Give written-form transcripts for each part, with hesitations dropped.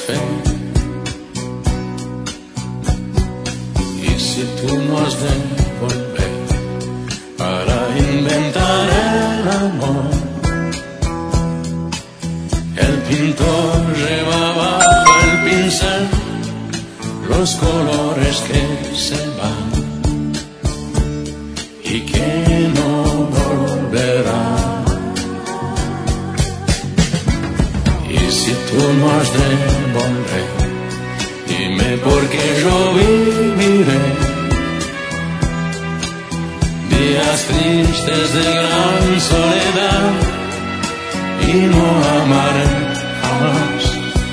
fe. Y si tú no has de volver para inventar el amor, el pintor llevaba el pincel, los colores que se van y que no volverán. Y si tú no has de volver, dime por qué yo viviré días tristes de gran soledad y no amaré jamás.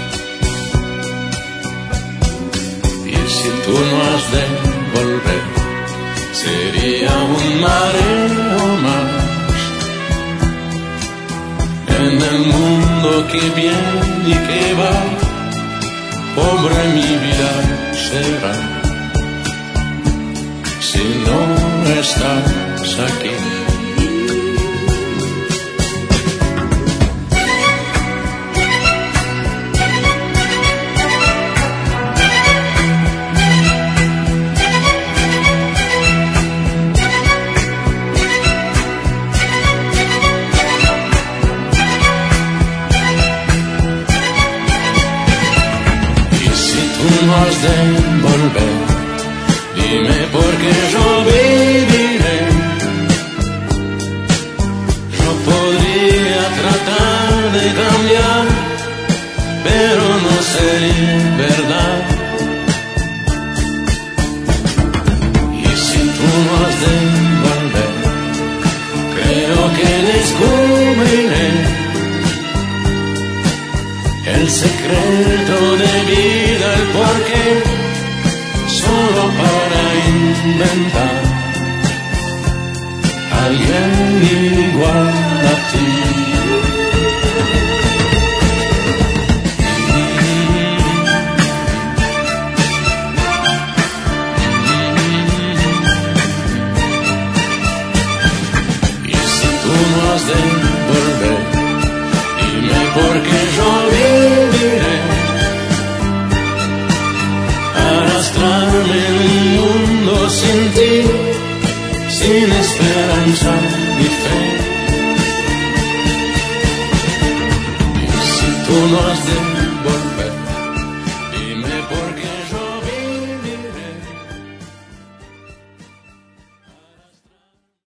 Y si tú no has de volver, sería un mareo más en el mundo que viene y que va. Pobre mi vida será si no estás aquí. No has de volver, dime por qué yo viviré. Yo podría tratar de cambiar, pero no sería verdad. Y si tú no has de volver, creo que descubriré el secreto de vida, el porqué, solo para inventar alguien igual a ti. Y si tú no has de volver, dime por qué yo viviré arrastrarme en un mundo sin ti, sin esperanza ni fe. Y si tú no has de